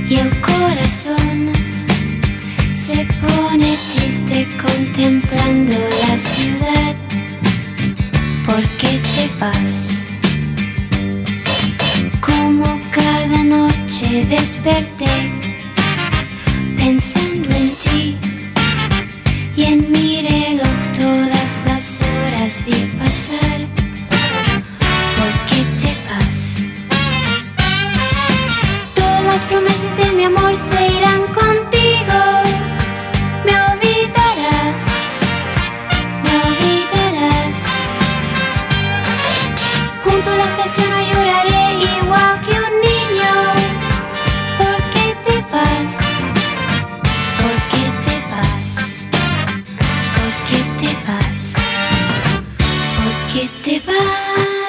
y el corazón se pone triste contemplando la ciudad. ¿Por qué te vas? Como cada noche desperté pensando en ti, y en mi reloj todas las horas vi pasar. ¿Por qué te vas? Todas las promesas de mi amor se irán contigo. Me olvidarás, me olvidarás. Junto a la estación no lloraré igual que un niño. ¿Por qué te vas? ¿Por qué te vas? ¿Por qué te vas? ¿Por qué te vas?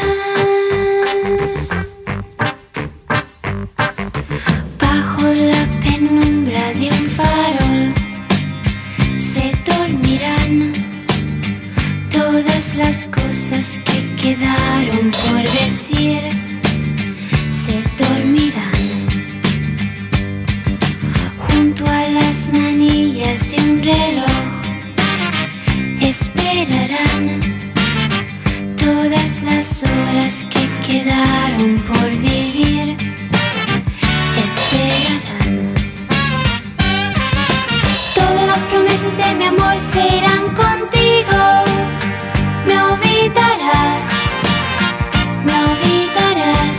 Bajo la penumbra de un farol se dormirán todas las cosas que quedaron por decir. Se dormirán junto a las manillas de un reloj. Esperarán todas las horas que quedaron por vivir. Esperarán. Todas las promesas de mi amor se irán contigo. Me olvidarás, me olvidarás.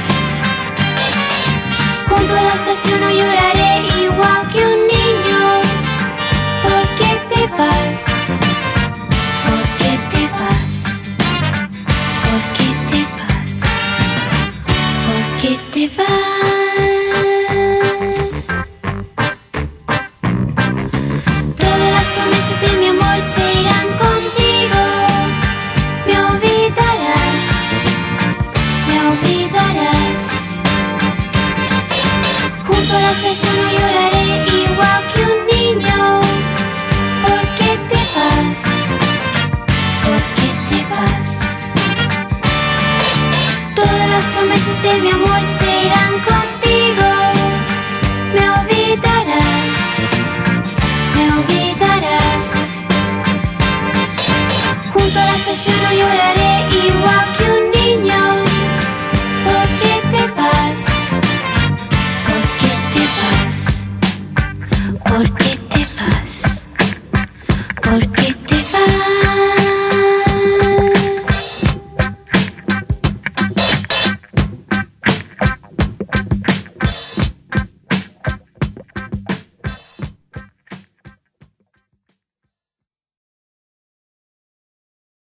Junto a la estación no lloraré igual que un niño. ¿Por qué te vas? ¿Por qué te vas? ¿Por qué te vas? ¿Por qué te vas? Todas las promesas de mi amor se irán contigo. Me olvidarás, me olvidarás. Junto a la estación no lloraré igual que un niño. ¿Por qué te vas? ¿Por qué te vas? Todas las promesas de mi amor se irán contigo. Me olvidarás, me olvidarás. Junto a la estación no lloraré igual que un niño. ¿Por qué te vas? ¿Por qué te vas? ¿Por qué te vas? ¿Por qué